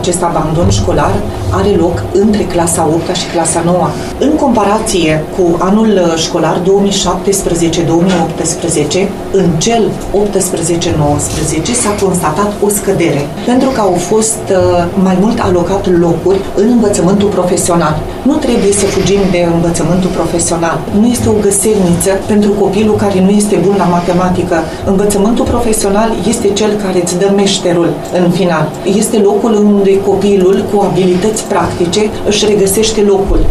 acest abandon școlar are loc între clasa 8 și clasa 9. În comparație cu anul școlar 2017-2018, în cel 18-19 s-a constatat o scădere, pentru că au fost mai mult alocat locuri în învățământul profesional. Nu trebuie să fugim de învățământul profesional. Nu este o găselniță pentru copilul care nu este bun la matematică. Învățământul profesional este cel care îți dă meșterul în final. Este locul unde copilul cu abilități practice își regăsește locul.